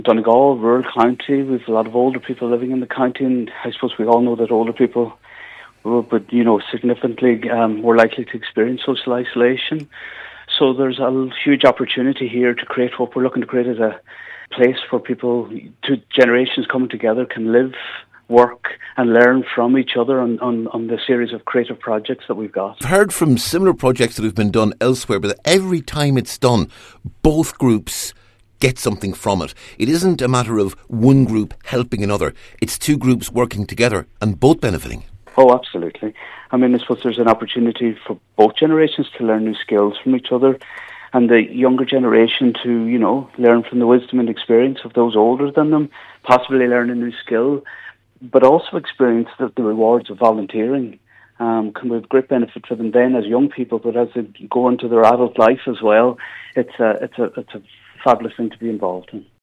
Donegal, rural county, we've a lot of older people living in the county, and I suppose we all know that older people would, significantly more likely to experience social isolation. So there's a huge opportunity here to create what we're looking to create as a place where people, two generations coming together, can live, work and learn from each other on the series of creative projects that we've got. I've heard from similar projects that have been done elsewhere, but every time it's done, both groups get something from it. It isn't a matter of one group helping another. It's two groups working together and both benefiting. Oh, absolutely. I suppose there's an opportunity for both generations to learn new skills from each other, and the younger generation to, learn from the wisdom and experience of those older than them, possibly learn a new skill, but also experience the rewards of volunteering. Can be of great benefit for them then as young people, but as they go into their adult life as well, it's a fabulous thing to be involved in.